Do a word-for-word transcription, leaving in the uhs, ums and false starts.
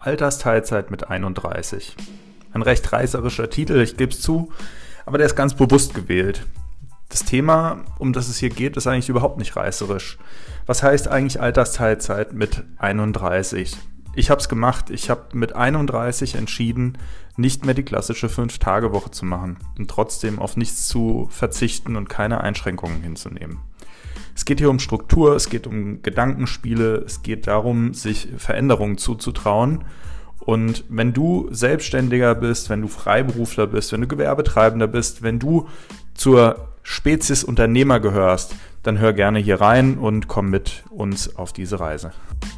Altersteilzeit mit einunddreißig. Ein recht reißerischer Titel, ich gebe es zu, aber der ist ganz bewusst gewählt. Das Thema, um das es hier geht, ist eigentlich überhaupt nicht reißerisch. Was heißt eigentlich Altersteilzeit mit einunddreißig? Ich habe es gemacht. Ich habe mit einunddreißig entschieden, nicht mehr die klassische fünf-Tage-Woche zu machen und trotzdem auf nichts zu verzichten und keine Einschränkungen hinzunehmen. Es geht hier um Struktur, es geht um Gedankenspiele, es geht darum, sich Veränderungen zuzutrauen. Und wenn du Selbstständiger bist, wenn du Freiberufler bist, wenn du Gewerbetreibender bist, wenn du zur Spezies Unternehmer gehörst, dann hör gerne hier rein und komm mit uns auf diese Reise.